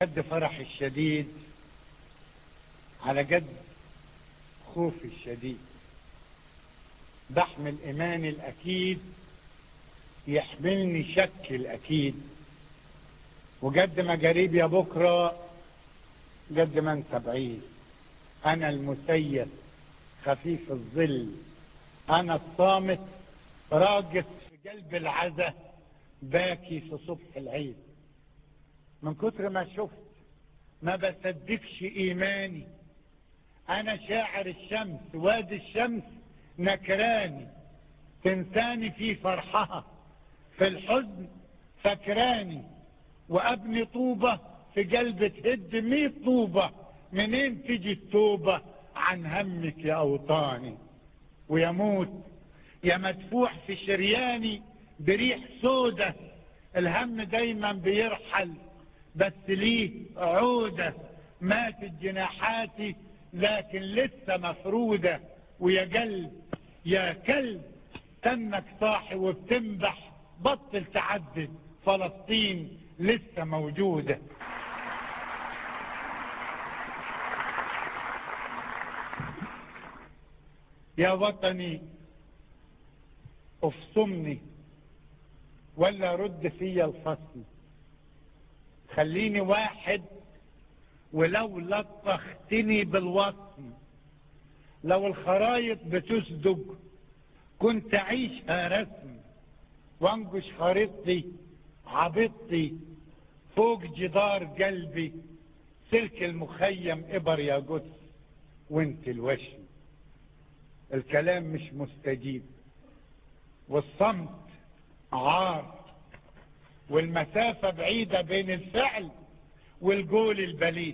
قد فرحي الشديد على قد خوفي الشديد، بحمل إيماني الأكيد يحملني شك الأكيد. وقد ما قريب يا بكرة قد ما انت بعيد، أنا المسيس خفيف الظل، أنا الصامت راقص في قلب العزة، باكي في صبح العيد. من كتر ما شفت ما بصدقش إيماني، أنا شاعر الشمس وادي الشمس نكراني، تنساني في فرحها في الحزن فكراني، وأبني طوبة في قلب تهد 100 طوبة، منين تجي التوبة عن همك يا أوطاني؟ ويموت يا مدفوع في شرياني بريح سودة، الهم دايما بيرحل بس ليه عودة، ماتت جناحاتي لكن لسه مفرودة. ويا قلب يا كلب تنك صاحي وبتنبح، بطل تعدد، فلسطين لسه موجودة. يا وطني افصمني ولا رد فيا الفصل، خليني واحد ولو لطختني بالوطن، لو الخرايط بتصدق كنت أعيشها رسم، وانقش خريطتي عبطتي فوق جدار قلبي، سلك المخيم إبر يا قدس وانت الوشم. الكلام مش مستجيب والصمت عار، والمسافة بعيدة بين الفعل والقول البليد،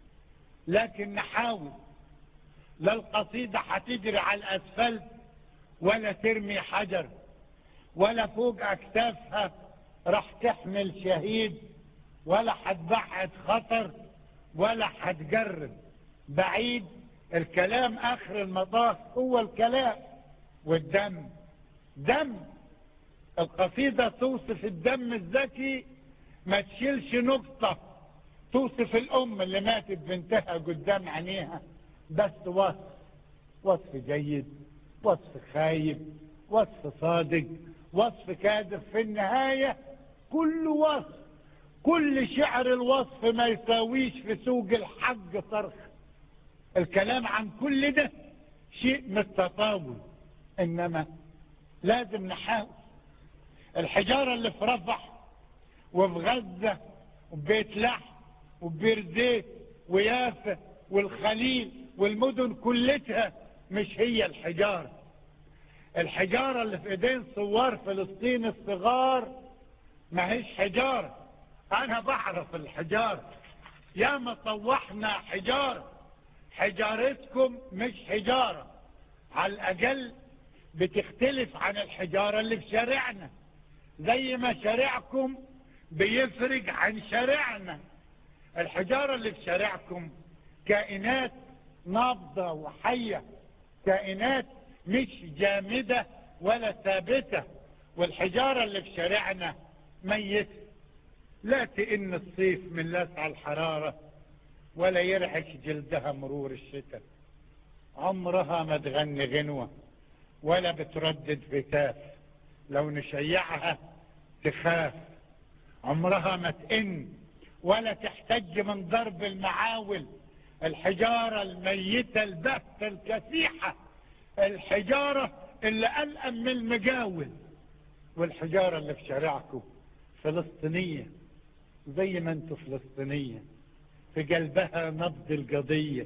لكن نحاول. لا القصيدة هتجري على الأسفلت ولا ترمي حجر، ولا فوق أكتافها راح تحمل شهيد، ولا هتبعد خطر ولا هتجرب بعيد. الكلام آخر المطاف هو الكلام، والدم دم. القصيدة توصف الدم الذكي ما تشيلش نقطة، توصف الأم اللي ماتت بنتها قدام عينيها، بس وصف جيد، وصف خايب، وصف صادق، وصف كاذب، في النهاية كل وصف، كل شعر الوصف ما يساويش في سوق الحق صرخ. الكلام عن كل ده شيء متطاول، إنما لازم نحاول. الحجارة اللي في رفح وفي غزة وبيت لحم وبير زيت ويافا والخليل والمدن كلتها مش هي الحجارة. الحجارة اللي في ايدين ثوار فلسطين الصغار ما هيش حجارة. انا بعرف الحجارة، يا ما طوحنا حجارة، حجارتكم مش حجارة، على الاقل بتختلف عن الحجارة اللي في شارعنا، زي ما شارعكم بيفرق عن شارعنا. الحجارة اللي في شارعكم كائنات نابضة وحية، كائنات مش جامدة ولا ثابتة، والحجارة اللي في شارعنا ميتة، لا تئن الصيف من لسع الحرارة ولا يرعش جلدها مرور الشتاء، عمرها ما تغني غنوة ولا بتردد هتاف، لو نشيعها تخاف، عمرها ما تئن ولا تحتج من ضرب المعاول. الحجارة الميتة البهتة الكسيحة، الحجارة اللي ألأم من المجاول. والحجارة اللي في شارعكم فلسطينية، زي ما انتوا فلسطينية، في قلبها نبض القضية،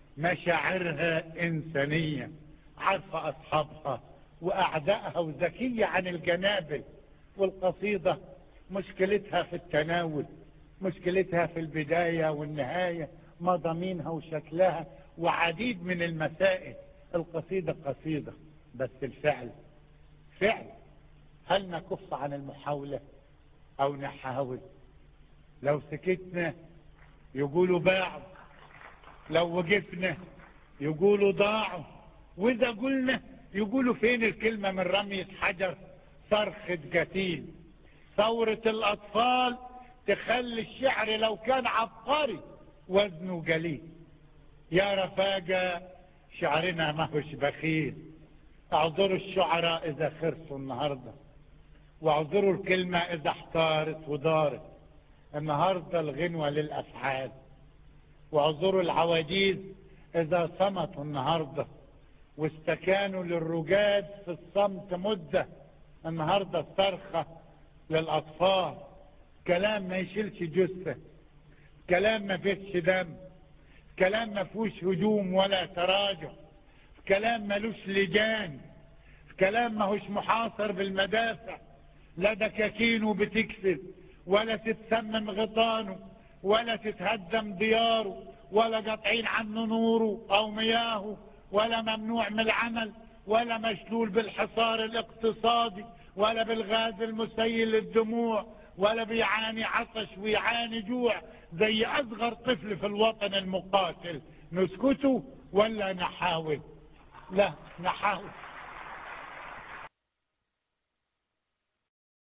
مشاعرها إنسانية، عارفة أصحابها وأعدائها وذكية عن الجنابل. والقصيدة مشكلتها في التناول، مشكلتها في البداية والنهاية، مضامينها وشكلها وعديد من المسائل. القصيدة قصيدة بس الفعل فعل. هل نكف عن المحاولة أو نحاول؟ لو سكتنا يقولوا باعوا، لو وقفنا يقولوا ضاعوا، وإذا قلنا يقولوا فين الكلمة من رمية حجر صرخة قتيل. ثورة الأطفال تخلي الشعر لو كان عبقري وزنه قليل. يا رفاقة شعرنا ما هوش بخيل. اعذروا الشعراء اذا خرسوا النهاردة، واعذروا الكلمة اذا احتارت ودارت النهاردة الغنوة للافعال، واعذروا العواجيز اذا صمتوا النهاردة واستكانوا للرجاد في الصمت مدة. النهاردة الصرخة للاطفال كلام ما يشيلش جثة، كلام ما فيهش دم، كلام ما فيهوش هجوم ولا تراجع، كلام ملوش لجان، كلام ما هوش محاصر بالمدافع، لا دكاكينه بتكسر ولا تتسمم غطانه ولا تتهدم دياره ولا قاطعين عنه نوره او مياهه ولا ممنوع من العمل ولا مشلول بالحصار الاقتصادي ولا بالغاز المسيل للدموع ولا بيعاني عطش ويعاني جوع زي اصغر طفل في الوطن المقاتل. نسكته ولا نحاول؟ لا نحاول.